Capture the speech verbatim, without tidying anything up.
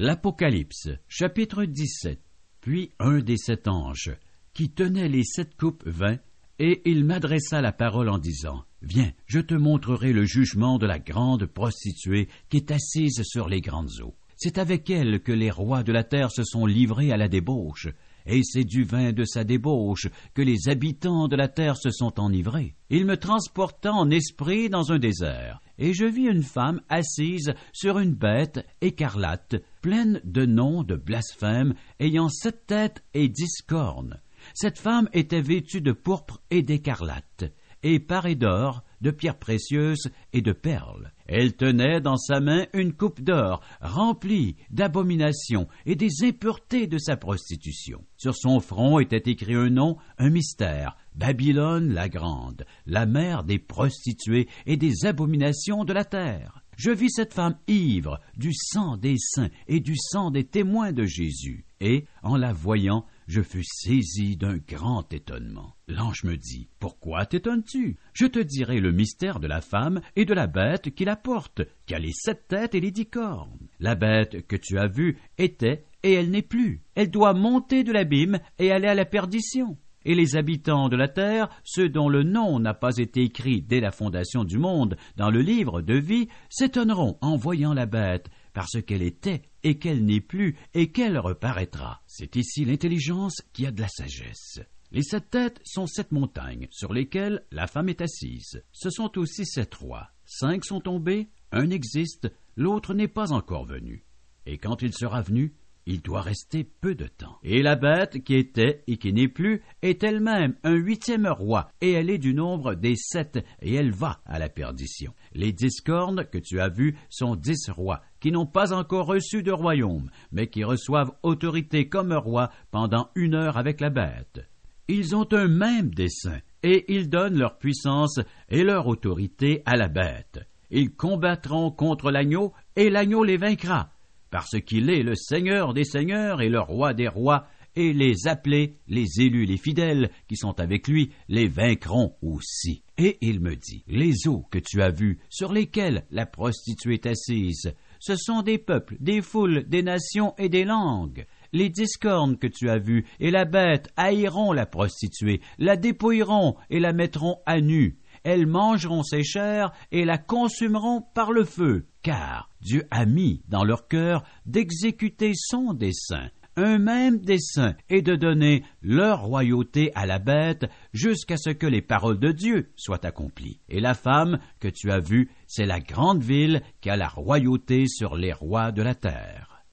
L'Apocalypse, chapitre dix-sept. Puis un des sept anges, qui tenait les sept coupes, vint, et il m'adressa la parole en disant, « Viens, je te montrerai le jugement de la grande prostituée qui est assise sur les grandes eaux. C'est avec elle que les rois de la terre se sont livrés à la débauche, et c'est du vin de sa débauche que les habitants de la terre se sont enivrés. Il me transporta en esprit dans un désert, et je vis une femme assise sur une bête écarlate, pleine de noms de blasphème, ayant sept têtes et dix cornes. Cette femme était vêtue de pourpre et d'écarlate, et parée d'or, de pierres précieuses et de perles. Elle tenait dans sa main une coupe d'or remplie d'abominations et des impuretés de sa prostitution. Sur son front était écrit un nom, un mystère, Babylone la grande, la mère des prostituées et des abominations de la terre. Je vis cette femme ivre du sang des saints et du sang des témoins de Jésus, et, en la voyant, je fus saisi d'un grand étonnement. L'ange me dit, « Pourquoi t'étonnes-tu? Je te dirai le mystère de la femme et de la bête qui la porte, qui a les sept têtes et les dix cornes. La bête que tu as vue était, et elle n'est plus. Elle doit monter de l'abîme et aller à la perdition. Et les habitants de la terre, ceux dont le nom n'a pas été écrit dès la fondation du monde dans le livre de vie, s'étonneront en voyant la bête, parce qu'elle était et qu'elle n'est plus et qu'elle reparaîtra. » C'est ici l'intelligence qui a de la sagesse. Les sept têtes sont sept montagnes sur lesquelles la femme est assise. Ce sont aussi sept rois. Cinq sont tombés, un existe, l'autre n'est pas encore venu. Et quand il sera venu, il doit rester peu de temps. Et la bête qui était et qui n'est plus est elle-même un huitième roi, et elle est du nombre des sept, et elle va à la perdition. Les dix cornes que tu as vues sont dix rois, qui n'ont pas encore reçu de royaume, mais qui reçoivent autorité comme roi pendant une heure avec la bête. Ils ont un même dessein, et ils donnent leur puissance et leur autorité à la bête. Ils combattront contre l'agneau, et l'agneau les vaincra, parce qu'il est le Seigneur des seigneurs et le Roi des rois, et les appelés, les élus, les fidèles qui sont avec lui, les vaincront aussi. Et il me dit, les eaux que tu as vues, sur lesquelles la prostituée est assise, ce sont des peuples, des foules, des nations et des langues. Les dix cornes que tu as vues et la bête haïront la prostituée, la dépouilleront et la mettront à nu. Elles mangeront ses chairs et la consumeront par le feu, car Dieu a mis dans leur cœur d'exécuter son dessein, un même dessein, et de donner leur royauté à la bête jusqu'à ce que les paroles de Dieu soient accomplies. Et la femme que tu as vue, c'est la grande ville qui a la royauté sur les rois de la terre.